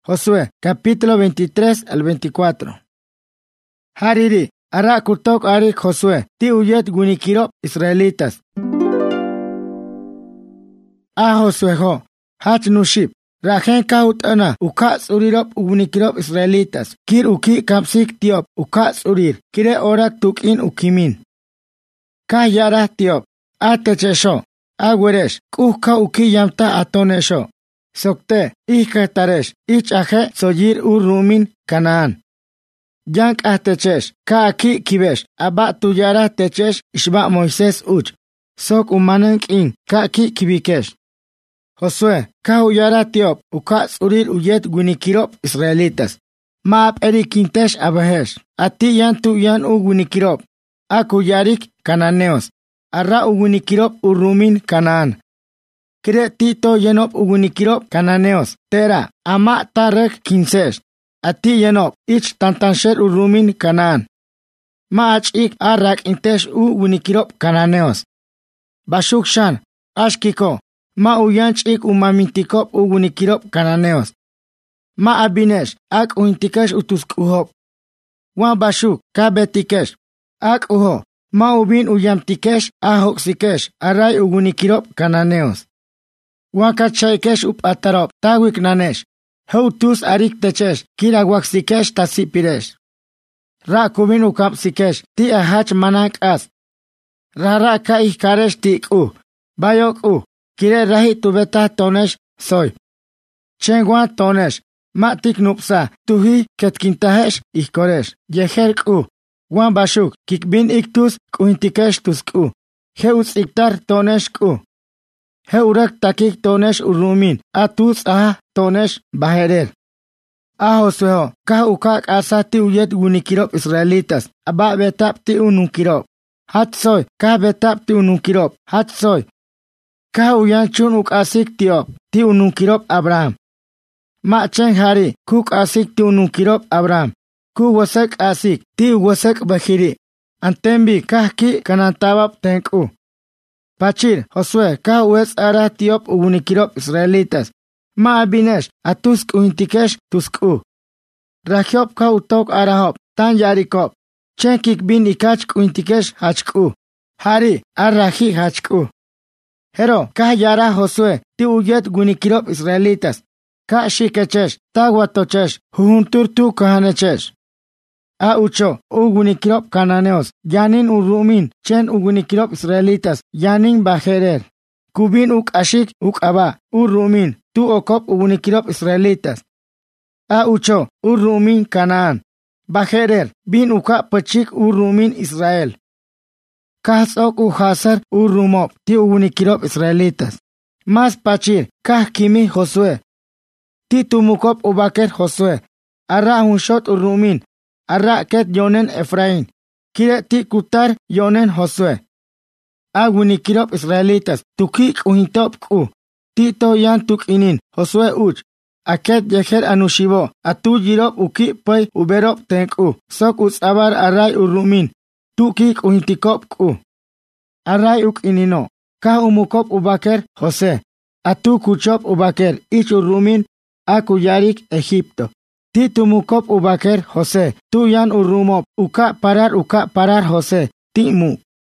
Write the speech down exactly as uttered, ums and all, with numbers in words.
Josué, capítulo veintitrés al veinticuatro. Hariri, ara kurtok ari Josué, ti uyet gunikirop israelitas. A Josué ho, hach nuship, rajen kaut ana, ukats urirop gunikirop israelitas, kir uki kapsik tiop, ukats urir, kire orak tukin ukimin. Ka yara tiop, a techesho, a weresh, kuka uki yamta atonesho. Sokte, ika taresh, ich aje soyir urumin Canaan. Yank ahtechesh, ka aki kibesh, aba tuyara techesh, ishba Moisés uch. Sok umanank in, ka aki kibikesh. Josué, ka uyara tiop, ukats urir uyet gunikirop israelitas. Maap erikintesh abahesh, ati yan tu yan u gunikirop. Akuyarik cananeos, arra u gunikirop urumin Canaan. Kire tito yenop ugunikirop cananeos, tera, ama tarek kinsesh. Ati yenop, ich tantansher urumin Canaan. Ma ach ik arak intesh ugunikirop cananeos. Bashuk shan, ashkiko, ma uyanch ik umamintikop ugunikirop cananeos. Ma abinesh, ak uintikesh utuskuhop. Wan bashuk, ka betikesh, ak uho, ma ubin uyamtikesh ahoksikesh, aray ugunikirop cananeos. Wakachaykesh up atarop, tawik nanesh. Houtus arik techesh, kirawaksikesh tasipiresh. Ra kubin ukapsikesh, ti ahach manak as. Rara ka ikaresh tik u. Bayok u, kire rahi tubeta tonesh soy. Chengwa tonesh, matik nupsa, tuhi ketkintahesh ikoresh. Yeherk u. Wan bashuk, kikbin iktus kuintikesh tusk u. Heus iktar tonesh u. Heurak takik tonesh urumin, atus aha tonesh baherer. A Josué, ka ukak asati uyet gunikirop israelitas, aba betap ti ununkirop. Hat soy, ka betap ti ununkirop, hat soy. Ka uyanchun uk asik tiop, ti ununkirop Abraham. Ma chen hari, kuk asik ti ununkirop Abraham. Ku wasak asik, ti wasak bahiri. Antembi kahki kanantabap tenku. Pachir, Josué, ka ues ara tiop ugunikirop israelitas. Ma abinesh, atusk uintikesh tusk u. Rahiop ka utok arahop, tan yarikop. Chenkik bin ikach uintikesh hachk u. Hari, arrahi hachk u. Hero, ka yara Josué, ti uyet gunikirop israelitas. Ka shikechesh, tagwatochesh, huhuntur tu kahanechesh. A ucho, ugunikirop cananeos, yanin urumin, chen ugunikirop israelitas, yanin bajerer. Kubin uk ashik uk aba, urumin, tu okop ugunikirop israelitas. A ucho, urumin Canaan. Bajerer, bin uka pachik urumin Israel. Kahsok uhasar urumop, ti ugunikirop israelitas. Mas pachir, kah kimi Josué. Ti tumukop ubaker Josué. Arra unshot urumin. Arra ket yonen Efraín, kire ti kutar yonen Josué. A gunikirop israelitas, tukik uhintop ku, tito yan tukinin, Josué uch. A ket yeher anushibo, atu jirop uki pay uberop tenku, sok usabar array urumin, tukik uhintikop ku. Array uk inino, ka umukop ubaker José, atu kuchop ubaker, ich urumin, a kuyarik Egipto. Ti tumukop ubaker José, tu yan urumop, uka parar uka parar José, ti mu.